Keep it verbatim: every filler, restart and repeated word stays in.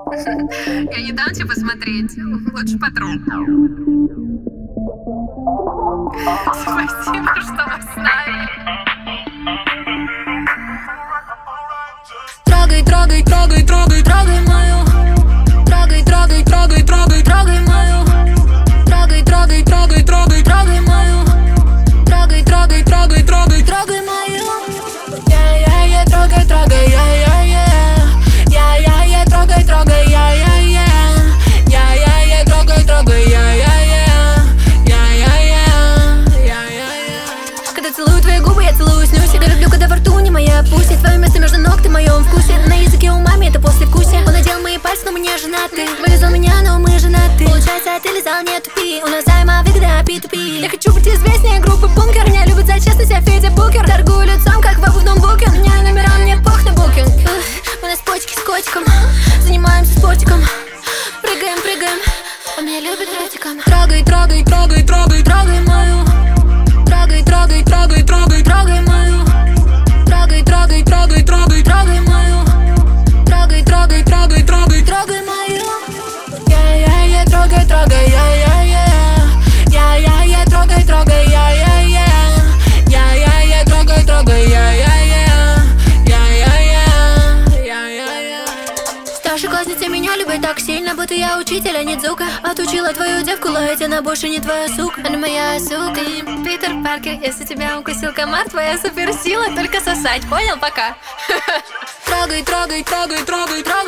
Я не дам тебе посмотреть. Лучше потом. Спасибо, что вы с нами. Трогай, трогай, трогай, трогай, трогай мою. Трогай, трогай, трогай, трогай, трогай мою. Трогай, трогай, трогай, трогай, трогай мою. Трогай, трогай, трогай, трогай, трогай мою. Я-я-я, трогай, трогай, я-я-я. Я-я-я, трогай, трогай, я-я-я. Я-я-я, трогай, трогай, я-я-я. Я-я-я, я-я-я. Когда целую твои губы, я целую снюсь. Я люблю, когда во рту не моя пусть. Твое место между ног, ты в моем вкусе. На языке у мамы это послевкусие. Он надел мои пальцы, но мы не женаты. Вылезал меня, но мы женаты. Получается, ты лизал, не тупи. У нас взаимовыгода пи ту пи. Я хочу быть известнее группы Бункер. Меня любят за честность, я Федя Букер. Торгую лицом, как в обувном буке. У меня номера, мне пох на букинг. У нас почки с котиком. Занимаемся спортиком. Прыгаем, прыгаем. Он меня любит ротиком. Трогай, трогай, трогай, трогай, трогай мою. Трогай, трогай, трогай, трогай, трогай мою. Трогай, трогай, трогай, трогай, трогай мою. Трогай, трогай, трогай, трогай, трогай мою. Я-я-я, трогай, трогай, я-я-я. Я-я-я, трогай, трогай, я-я-я. Я-я-я, трогай, трогай, я-я-я. Я-я-я, я-я-я. Старшеклассница меня любит так сильно, будто я учитель, а не Дзука. Отучила твою девку лаять, она больше не твоя сука. Она моя сука. Ты Питер Паркер, если тебя укусил комар, твоя суперсила только сосать, понял? Пока. Трогай, трогай, трогай, трогай, трогай.